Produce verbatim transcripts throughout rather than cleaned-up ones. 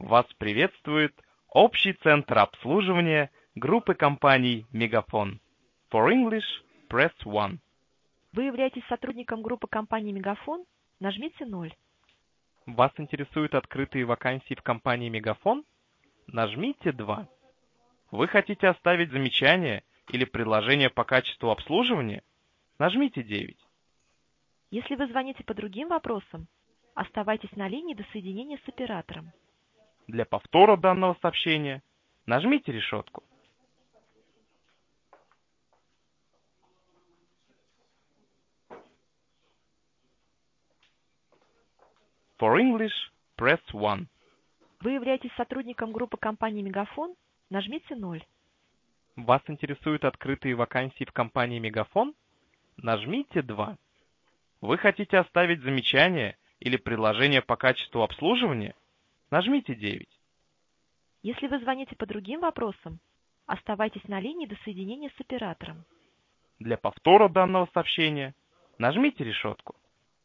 Вас приветствует общий центр обслуживания группы компаний «Мегафон». For English, press one. Вы являетесь сотрудником группы компании «Мегафон»? Нажмите ноль. Вас интересуют открытые вакансии в компании «Мегафон»? Нажмите два. Вы хотите оставить замечание или предложение по качеству обслуживания? Нажмите девять. Если вы звоните по другим вопросам, оставайтесь на линии до соединения с оператором. Для повтора данного сообщения нажмите решетку. For English, press one. Вы являетесь сотрудником группы компании «Мегафон»? Нажмите ноль. Вас интересуют открытые вакансии в компании «Мегафон»? Нажмите два. Вы хотите оставить замечание или предложение по качеству обслуживания? Нажмите девять. Если вы звоните по другим вопросам, оставайтесь на линии до соединения с оператором. Для повтора данного сообщения нажмите решетку.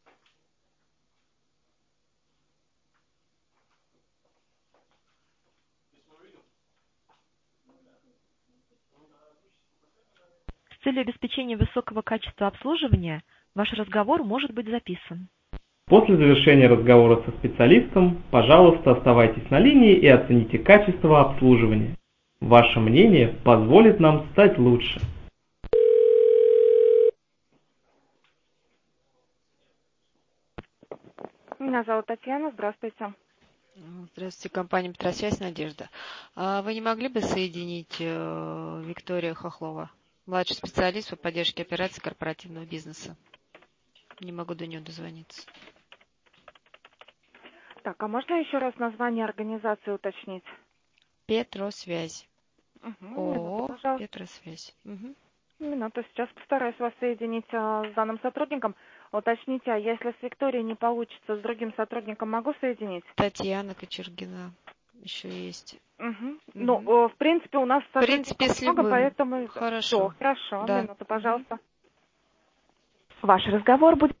С целью обеспечения высокого качества обслуживания ваш разговор может быть записан. После завершения разговора со специалистом, пожалуйста, оставайтесь на линии и оцените качество обслуживания. Ваше мнение позволит нам стать лучше. Меня зовут Татьяна. Здравствуйте. Здравствуйте, компания «Петросвязь», Надежда. А вы не могли бы соединить э, Викторию Хохлова, младший специалист по поддержке операций корпоративного бизнеса? Не могу до нее дозвониться. Так, а можно еще раз название организации уточнить? Петросвязь. Угу, ООО минуту, пожалуйста. «Петросвязь». Угу. Минуту, сейчас постараюсь вас соединить а, с данным сотрудником. Уточните, а если с Викторией не получится, с другим сотрудником могу соединить? Татьяна Кочергина еще есть. Угу. Угу. Ну, э, в принципе, у нас В принципе, сотрудников с много, любым. поэтому... Хорошо. Все, хорошо, Да. минуту, пожалуйста. Ваш разговор будет...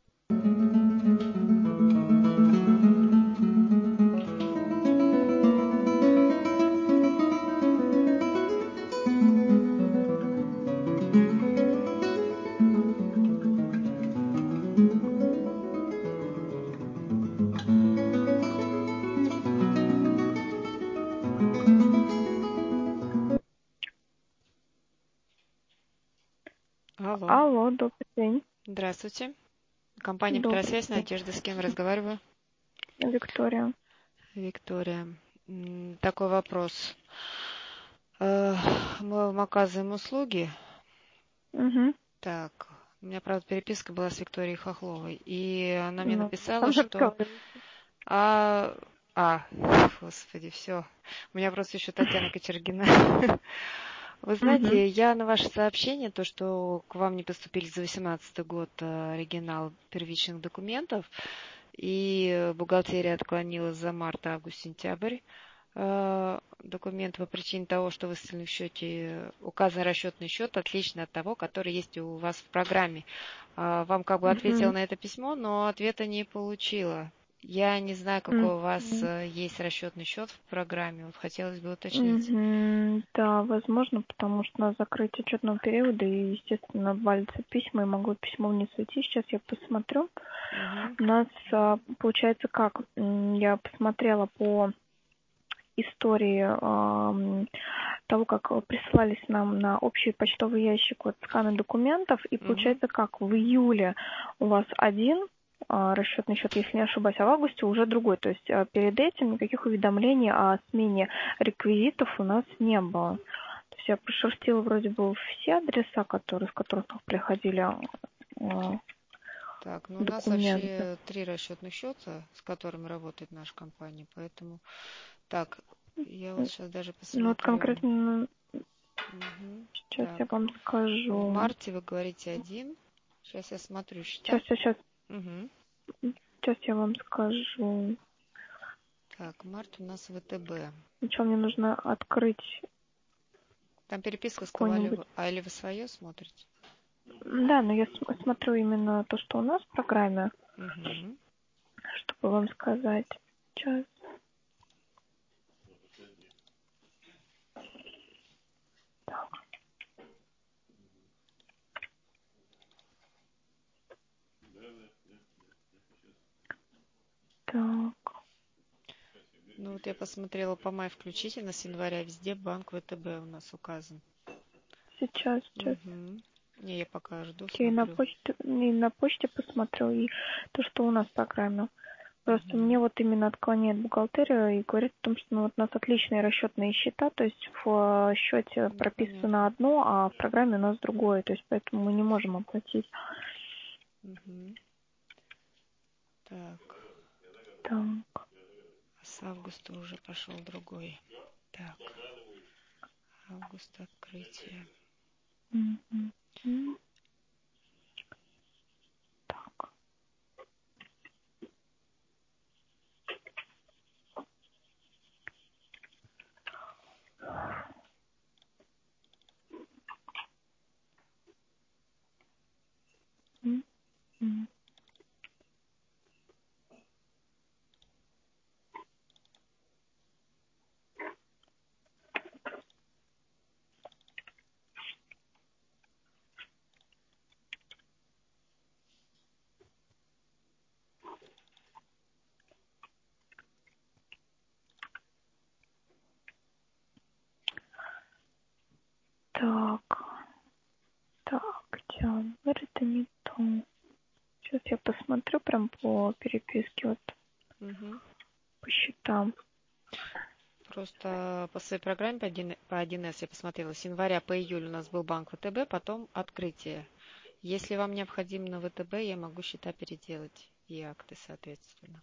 Алло. Алло, добрый день. Здравствуйте. Компания Добрый «Петросвязь», день. Надежда, с кем разговариваю? Виктория. Виктория. М, Такой вопрос. Э, Мы вам оказываем услуги. Угу. Так, у меня, правда, переписка была с Викторией Хохловой, и она мне Ну, написала, там же что... разговаривали. А, а, господи, все. У меня просто еще Татьяна Кочергина. Вы Угу. знаете, я на ваше сообщение, то, что к вам не поступили за восемнадцатый год э, оригинал первичных документов, и бухгалтерия отклонила за март, август, сентябрь э, документ по причине того, что выставлен в счете, указан расчетный счет, отличный от того, который есть у вас в программе. А, Вам как бы ответила Угу. на это письмо, но ответа не получила. Я не знаю, какой у вас Угу. э, есть расчетный счет в программе. Вот хотелось бы уточнить. Мгм. Да, возможно, потому что на закрытие отчетного периода и, естественно, валятся письма, и могу письмо не сойти. Сейчас я посмотрю. Мгм. У нас а, получается как? М, Я посмотрела по истории ам, того, как присылались нам на общий почтовый ящик вот сканы документов, и Мгм. получается как? В июле у вас один а, расчетный счет, если не ошибаюсь, а в августе уже другой. То есть а, перед этим никаких уведомлений о смене реквизитов у нас не было. То есть я прошерстила вроде бы все адреса, которые, с которых приходили а, Так, ну у нас документы. вообще три расчетных счета, с которыми работает наша компания, поэтому... Так, я вот сейчас даже Ну вот посмотрю. конкретно Мгм. сейчас я Так, вам в скажу. марте вы говорите один. Сейчас я смотрю счета. Сейчас, сейчас, Угу. сейчас я вам скажу. Так, март у нас ВТБ. Сначала мне нужно открыть Там переписка с какой-нибудь. Ковалевой. А или вы свое смотрите? Да, но я см- смотрю именно то, что у нас в программе, Угу. чтобы вам сказать. Сейчас. Ну вот я посмотрела по май включительно, с января везде банк ВТБ у нас указан. Сейчас, сейчас. Угу. Не, я пока жду, Я и на смотрю. почте, и на почте посмотрю, и то, что у нас в программе. Просто Угу. мне вот именно отклоняет бухгалтерия и говорит о том, что ну, вот у нас отличные расчетные счета, то есть в счете Ну, прописано понятно. одно, а в программе у нас другое, то есть поэтому мы не можем оплатить. Угу. Так, Так. а с августа уже пошел другой. Так, август открытие. Мгм. М. Так. М. М. Так. Так, октябрь, это не то. Сейчас я посмотрю прям по переписке, вот Угу. по счетам. Просто по своей программе по один, по один эс я посмотрела. С января по июль у нас был банк ВТБ, потом открытие. Если вам необходимо на ВТБ, я могу счета переделать и акты, соответственно.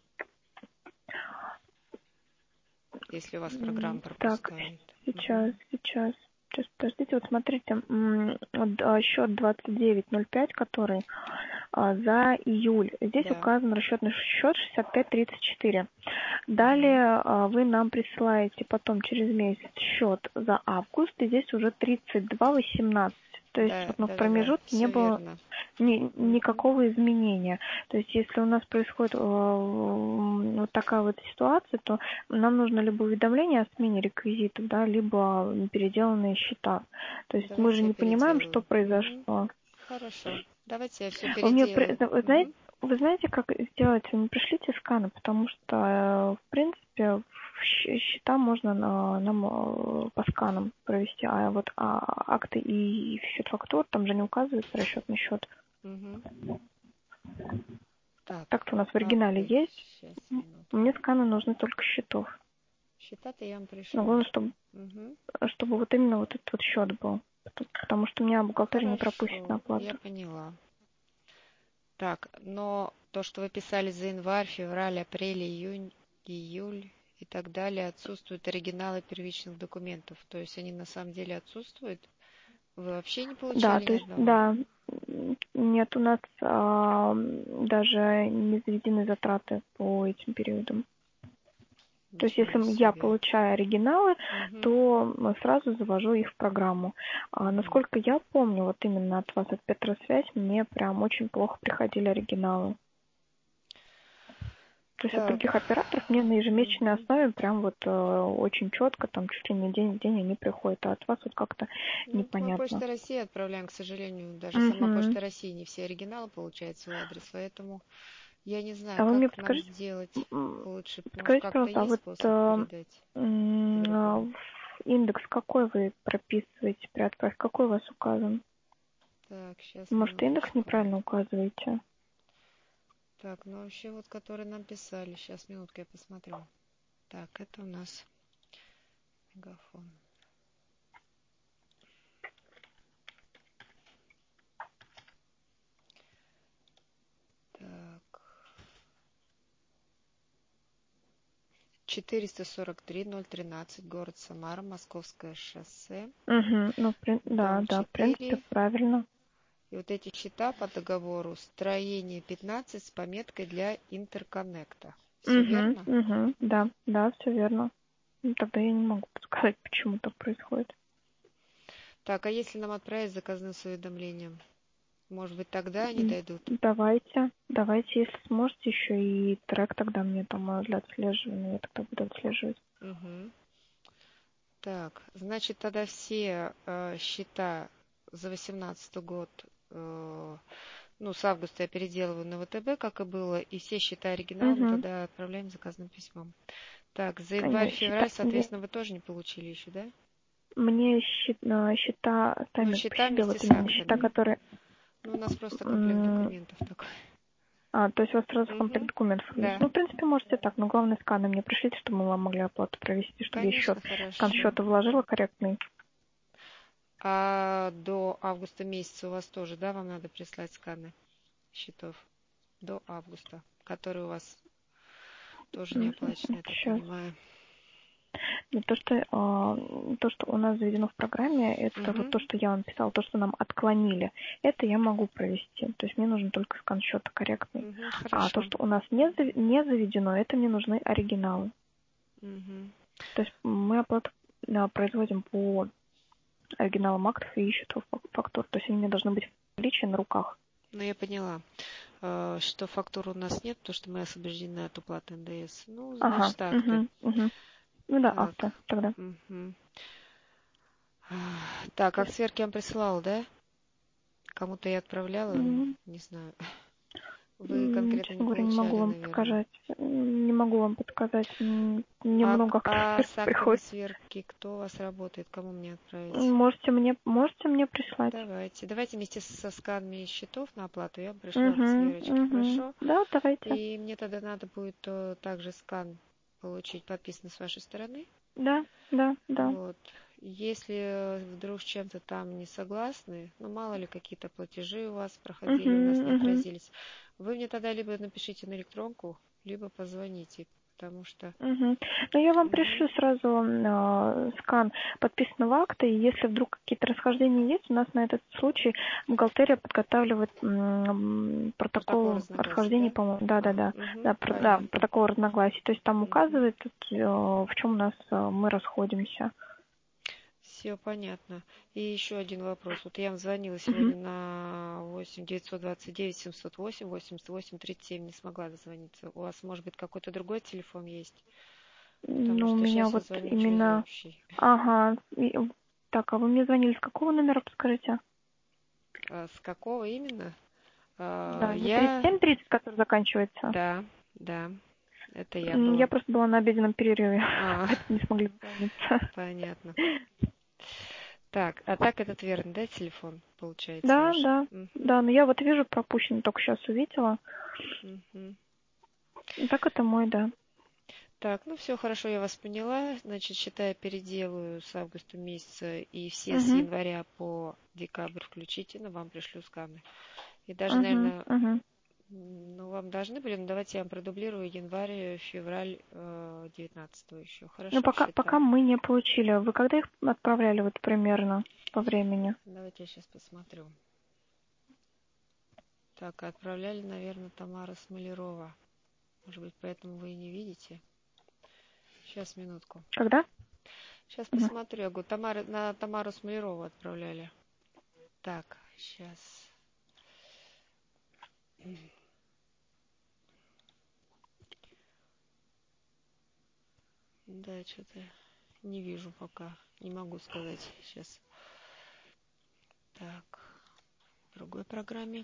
Если у вас программа М, Так, пропускает. сейчас, Угу. сейчас. Сейчас, подождите, вот смотрите, м, вот, а, счет двадцать девять ноль пять, который а, за июль. Здесь Да. указан расчетный счет шестьдесят пять тридцать четыре. Угу. Далее а, вы нам присылаете потом через месяц счет за август, и здесь уже тридцать два восемнадцать. То есть Да, вот, ну, в да, да, да, промежутке не все было верно. ни- Угу. никакого изменения. То есть если у нас происходит э, вот такая вот ситуация, то нам нужно либо уведомление о смене реквизитов, да, либо переделанные счета. То есть мы же Давайте я не понимаем, переделаю. что Угу. произошло. Хорошо. Давайте я все Вы мне, при- переделаю. вы знаете, Угу. вы знаете, как сделать? Вы не пришлите сканы, потому что, э, в принципе, в щ- счета можно на- нам э, по сканам провести, а вот а, акты и счет фактур, там же не указывается расчетный счет. Угу. Так, Так-то у нас в оригинале акты. есть. Сейчас, Мне минутку. сканы нужны только счетов. Счета-то я вам Но пришлю. главное, чтобы, Угу. чтобы вот именно вот этот вот счет был. Потому потому что у меня бухгалтерия не пропустит на Хорошо, я оплату. поняла. Так, но то, что вы писали за январь, февраль, апрель, июнь, июль и так далее, отсутствуют оригиналы первичных документов. То есть они на самом деле отсутствуют? Вы вообще не Да, получали то ни есть, одного? да, м, нет, у нас а, даже не заведены затраты по этим периодам. То есть, если Ничего я себе. получаю оригиналы, Угу, то сразу завожу их в программу. А, угу. насколько я помню, вот именно от вас, от Петросвязь, мне прям очень плохо приходили оригиналы. То есть от Так. других операторов мне на ежемесячной Угу. основе прям вот э, очень четко, там чуть ли не день в день они приходят, а от вас вот как-то Ну, мы непонятно. Почта России отправляем, к сожалению, даже сама Угу. Почта России не все оригиналы получает свой адрес, поэтому я не знаю, А вы мне как нам подскажите, сделать м, лучше. Может, подскажите, как-то пожалуйста, а есть вот способ э, передать м, а, по-другому? в индекс какой вы прописываете при отправке? Какой у вас указан? Так, сейчас, Может, индекс минуточку. неправильно указываете? Так, ну вообще вот, который нам писали. Сейчас, минутку, я посмотрю. Так, это у нас мегафон. Так, четыреста сорок три ноль тринадцать, город Самара, Московское шоссе, Угу. Ну, в прин- да, дом да, в принципе, четыре. правильно. И вот эти счета по договору строение пятнадцать с пометкой для интерконнекта. Все Угу, верно? угу, да, да, все верно. Ну, тогда я не могу подсказать, почему так происходит. Так, а если нам отправить заказным с уведомлением? Может быть, тогда они М, дойдут? Давайте, давайте, если сможете, еще и трек тогда мне там э, для отслеживания, я тогда буду отслеживать. Угу. Так, значит, тогда все э, счета за восемнадцатый год, э, ну, с августа я переделываю на ВТБ, как и было, и все счета оригиналом Угу. тогда отправляем заказным письмом. Так, за Они январь-февраль, счета, мне, соответственно, вы тоже не получили еще, да? мне щи- а, счета Ну, сами по счета себе, вместе вот с именно счета, актами. которые... Ну, у нас просто комплект м, документов такой. А, то есть у вас сразу комплект Угу. документов есть. Да, Ну, в принципе, можете так, но главное сканы мне пришлите, чтобы мы вам могли оплату провести, чтобы я счет, конечно, скан хорошо. счета вложила корректный. А до августа месяца у вас тоже, да, вам надо прислать сканы счетов? До августа, которые у вас тоже не оплачены, я так Сейчас. понимаю. То, что, а, то, что у нас заведено в программе, это вот Угу. то, что я вам писала, то, что нам отклонили, это я могу провести. То есть мне нужен только скан счета корректный. Угу. А то, Хорошо. что у нас не, зав- не заведено, это мне нужны оригиналы. Угу. То есть мы оплату а, производим по оригиналам актов и счетов фактур. То есть они мне должны быть в наличии на руках. Ну, я поняла, э, что фактур у нас нет, потому что мы освобождены от уплаты эн дэ эс. Ну, Ага. значит, акты. Угу, угу. Ну да, Так. авто тогда. Угу. Так, акт сверки я вам присылала, да? Кому-то я отправляла, М, не знаю. Вы м, конкретно не Честно говоря, не могу получали, вам наверное. подсказать. Не могу вам подсказать. М, А, Немного а актов с актами приходит. сверки кто у вас работает? Кому мне отправить? Можете мне, можете мне прислать. Давайте. Давайте вместе со сканами счетов на оплату я вам пришлю акт Угу, сверочки, угу. хорошо? Да, давайте. И мне тогда надо будет э, также скан получить, подписанный с вашей стороны. Да, да, да. Вот. Если вдруг с чем-то там не согласны, ну мало ли какие-то платежи у вас Угу, проходили, у нас не угу. отразились, вы мне тогда либо напишите на электронку, либо позвоните, потому что... Угу. Ну, я вам Мгм. пришлю сразу э, скан подписанного акта, и если вдруг какие-то расхождения есть, у нас на этот случай бухгалтерия подготавливает м, Протокол протокол разногласий, расхождений, да? по-моему, да-да-да, Мгм. да, про- да, Понятно. протокол разногласий. То есть там Мгм. указывает, э, в чем у нас э, мы расходимся. Все понятно. И еще один вопрос. Вот я вам звонила Угу. сегодня на восемь девятьсот двадцать девять семьсот восемь восемьдесят восемь тридцать семь, не смогла дозвониться. У вас, может быть, какой-то другой телефон есть? Потому Ну, у что меня сейчас я вот звоню через именно... общий. Ага. И- Так, а вы мне звонили с какого номера, подскажите? А с какого именно? А, Да, не тридцать я... семь тридцать, который заканчивается. Да, да, это я М, Я была. просто была на обеденном перерыве, А, поэтому не смогли дозвониться. понятно. Так, а так этот верный, да, телефон, получается, Да, ваш? да, Угу, да, но я вот вижу пропущенный, только сейчас увидела. угу. Так это мой, да. Так, ну все хорошо, я вас поняла. Значит, считай, переделаю с августа месяца и все с Угу, января по декабрь включительно вам пришлю сканы. И даже, угу, наверное, угу. ну, вам должны были, ну, давайте я вам продублирую январь, февраль э, девятнадцатого еще. Ну, Хорошо, пока, счета? пока мы не получили. Вы когда их отправляли вот примерно по времени? Давайте я сейчас посмотрю. Так, отправляли, наверное, Тамара Смолярова. Может быть, поэтому вы и не видите. Сейчас, минутку. Когда? Сейчас Угу. посмотрю. Я говорю, Тамара, на Тамару Смолярову отправляли. Так, сейчас. Да, что-то не вижу пока. Не могу сказать сейчас. Так, в другой программе.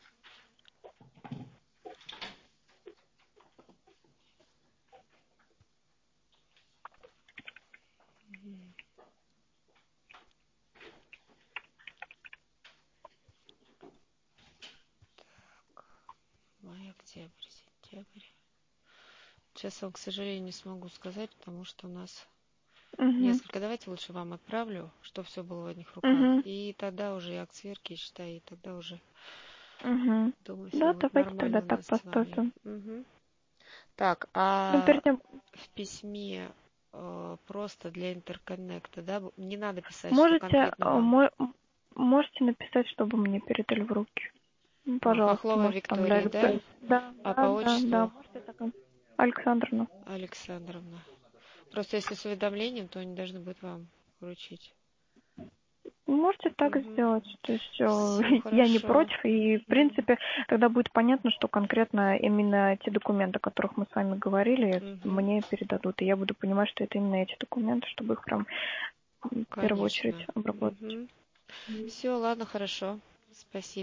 Май, октябрь, сентябрь. Сейчас вам, к сожалению, не смогу сказать, потому что у нас Угу. несколько. Давайте лучше вам отправлю, что все было в одних руках. Угу. И тогда уже и акт сверки, считай, и тогда уже, Угу. думаю, все Да, будет давайте тогда нормально у так нас с вами. поступим. Мгм. Так, Ну, а перед тем, в письме э, просто для интерконнекта, да, б- не надо писать, что можете, конкретно э, вам. мо- можете написать, чтобы мне передали в руки. Ну, А, пожалуйста, Хохлова можете там для Виктория, да? электро- Да, А да, по да, да. отчеству Можете так. Александровна. Александровна. Просто если с уведомлением, то они должны будут вам вручить. Можете так Угу. сделать. То есть Все э, я не хорошо. против, и в принципе тогда будет понятно, что конкретно именно те документы, о которых мы с вами говорили, Угу. мне передадут. И я буду понимать, что это именно эти документы, чтобы их прям в первую очередь Конечно. обработать. Угу. Все, ладно, хорошо. Спасибо.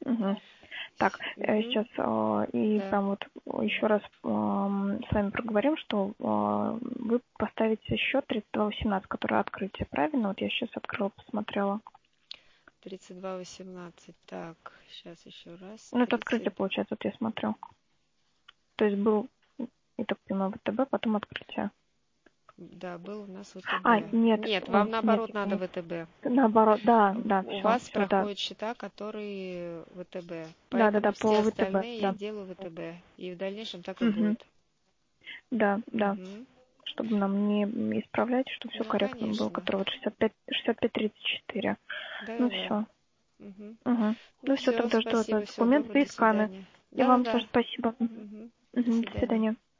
Угу. Так, э, сейчас э, и Да. прям вот еще раз э, с вами проговорим, что э, вы поставите счет тридцать два восемнадцать, который открытие, правильно? Вот я сейчас открыла, посмотрела. тридцать два восемнадцать. Так, сейчас еще раз. Ну, это тридцать. открытие получается, вот я смотрю. То есть был, я так понимаю, ВТБ, потом открытие. Да, был у нас ВТБ. А, нет. Нет, Ой, вам нет, наоборот нет, надо нет. ВТБ. Наоборот, да, да, У все, вас все, да. проходят счета, которые ВТБ. Да, да, Поэтому да, все по ВТБ, остальные я да. делаю ВТБ. И в дальнейшем так и Угу. будет. Да, да. Мгм. Чтобы нам не исправлять, чтобы все Ну, корректно было, конечно. который вот шестьдесят пять, шестьдесят пять тридцать четыре. Да, Ну да, да. все. Мгм. Угу. Ну Ну все, все, тогда жду спасибо, этот всего документ доброго, и до сканы. свидания. И Да, да, вам да. тоже спасибо. Мгм. До Угу. До свидания. свидания.